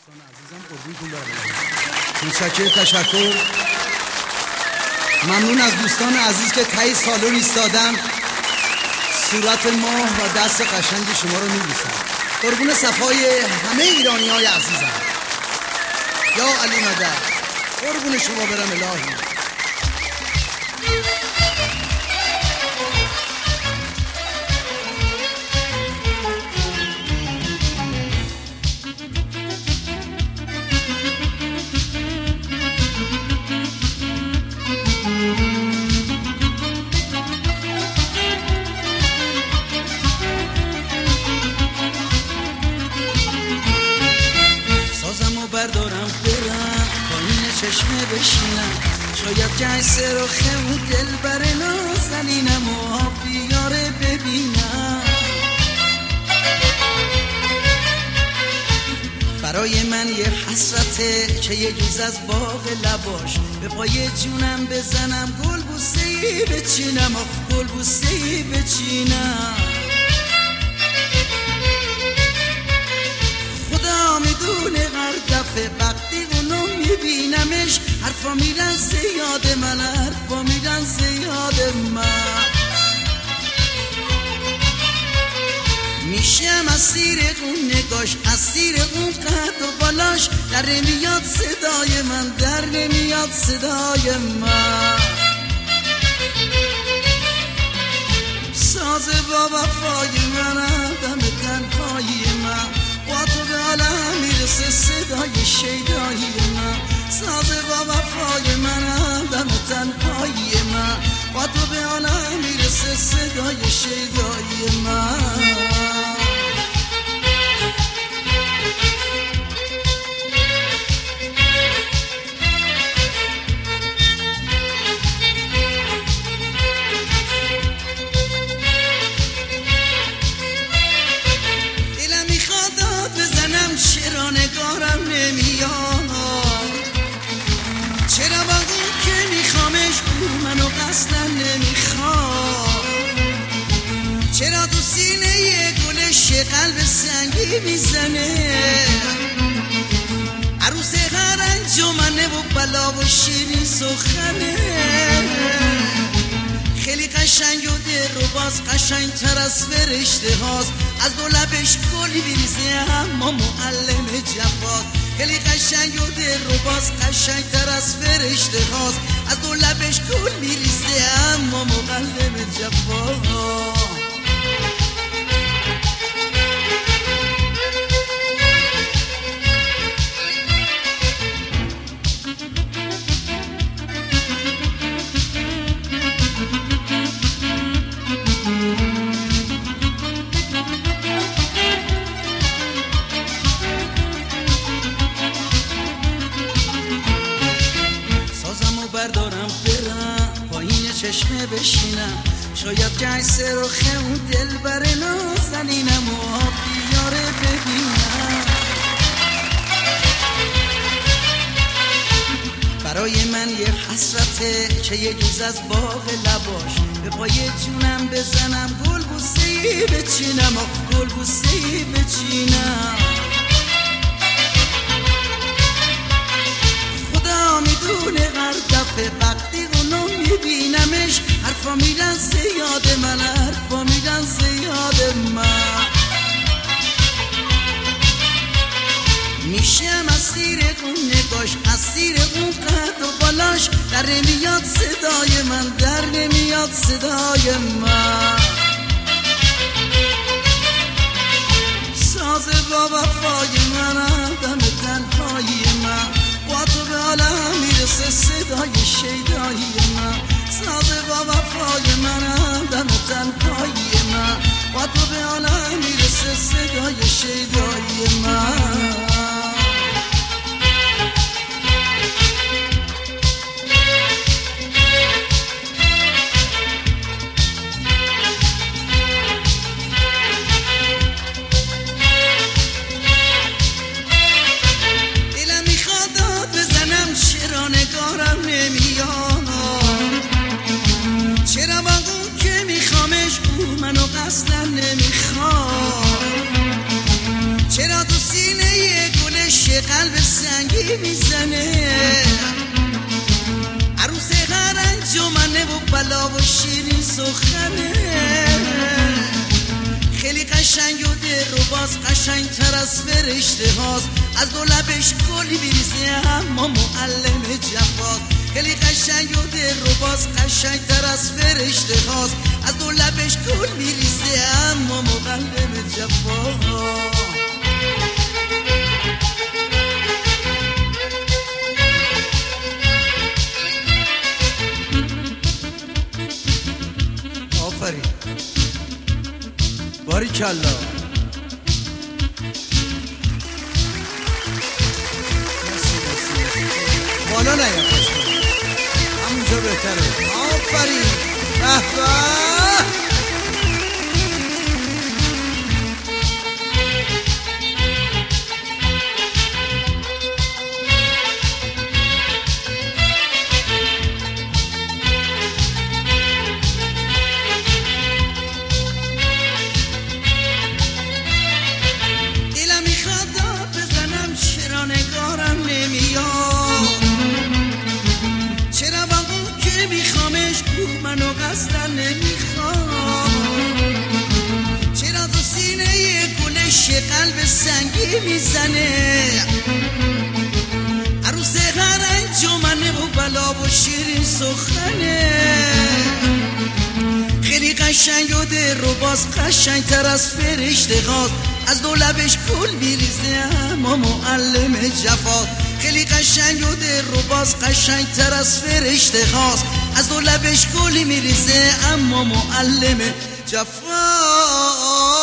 دوستان عزیزم قربونتون برم. متشکرم، تشکر. ممنون از دوستان عزیز که تایی سالن ایستادن، صورت ماه و دست قشنگ شما رو می‌بوسن. قربون صفای همه ایرانی‌های عزیزم. یا علی مدد، قربون شما برم الهی. بردارم برم پایین چشمه بشینم، شاید جیسه رو خمون دل بر نازنینم و بیاره ببینم. برای من یه حسرته که یه جوز از باغ لباش به پای جونم بزنم، گل بوسه‌ای بچینم و گل بوسه‌ای بچینم. خدا میدونه هر دفعه وقتی اونو میبینمش حرفا میرن زیاد من، حرفا میرن زیاد من. میشم اسیر اون نگاش، اسیر اون قد و بالاش، در نمیاد صدای من، در نمیاد صدای من. ساز با وفای من، دم تنهایی من، با تو به عالم میرسه صدای شیدایی من. ساز با وفای من، دم تنهایی من، با تو به عالم میرسه صدای شیدایی من. چرا نگارم نمیاد، چرا با اون که میخوامش او منو قصدن نمیخواد، چرا تو سینه یه گلش قلب سنگی میزنه، عروس هر انجمنه و بلا و شیرین سخنه. خیلی قشنگ و دل رو باز قشنگ تر از فرشته هاست، از دو لبش گلی میریزه اما معلم جفاست. خیلی قشنگ و دل رو باز قشنگ تر از فرشته هاست، از دو لبش گل میریزه اما معلم جفاست. بردارم برم پایین چشمه بشینم، شاید جیسه رو خمون دل بر نازنینم و بیاره ببینم. برای من یه حسرته که یه جوز از باغ لباش به پای جونم بزنم، گل بوسه‌ای بچینم و گل بوسه‌ای بچینم. خدا میدونه هر دفعه وقتی اونو میبینمش حرفا میرن زیاد من، حرفا میرن زیاد من. میشم اسیر اون نگاش، اسیر اون قد و بالاش، در نمیاد صدای من، در نمیاد صدای من. ساز با وفای من، دم تنهایی من، با تو به عالم میرسه صدای شیدایی من. ساز با وفای من، دم تنهایی من، با تو به عالم میرسه صدای شیدایی من. قلب سنگی میزنه عروس هر انجمنه و بلا و شیرین سخنه خیلی قشنگ و دل رو باز قشنگ تر از فرشته هاست از دو لبش گلی میریزه اما معلم جفاست خیلی قشنگ و دل رو باز قشنگ تر از فرشته هاست از دو لبش گل میریزه اما معلم جفاست آفرین باریکالله بالا نیا همونجا بهتره آفرین به به منو قصدن نمیخوام چرا تو سینه گلش قلب سنگی میزنه عروس هر انجمنه و بلا و شیرین سخنه خیلی قشنگ و دل رو باز قشنگ تر از فرشته هاست از دو لبش گل میریزه اما معلم جفاست خیلی قشنگ و دل رو باز قشنگ تر از فرشته هاست از دو لبش گلی میریزه اما معلم جفاست